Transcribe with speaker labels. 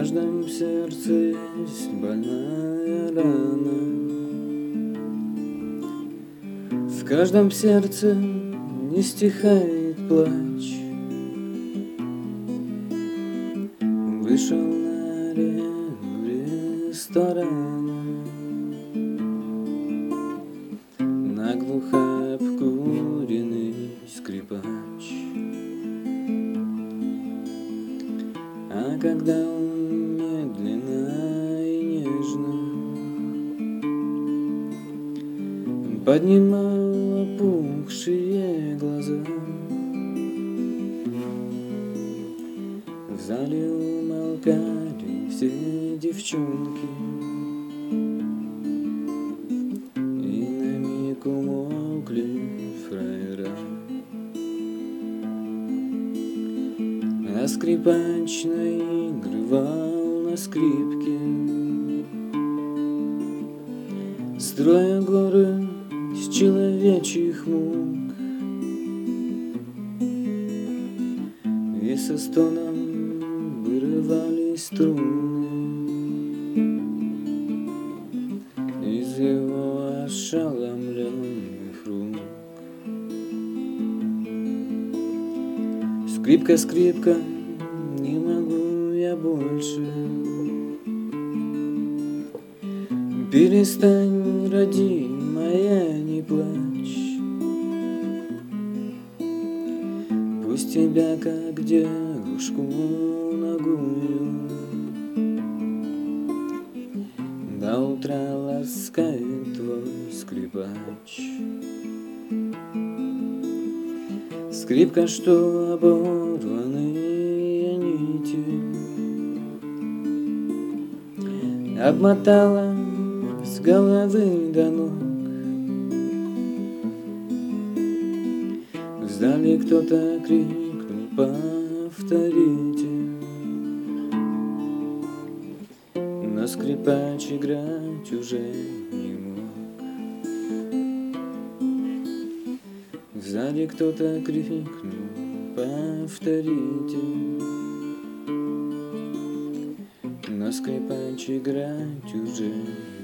Speaker 1: каждом сердце есть больная рана. В каждом сердце не стихает плач. Вышел на арену ресторана, наглухо обкуренный скрипач. А когда он медленно и нежно поднимал опухшие глаза, в зале умолкали все девчонки, и на миг умолкли фраера. А скрипач наигрывал на скрипке, строя горы из человечьих мук, и со стоном вырывались струны из его ошеломленных рук. Скрипка, скрипка, не могу я больше. Перестань, родимая, не плачь. Пусть тебя, как девушку нагую, до утра ласкает твой скрипач. Скрипка, что оборванные нити обмотала с головы до ног. Вдали кто-то крикнул: повторите. Но скрипач играть уже не мог. Сзади кто-то крикнул: повторите. Но скрипач играть уже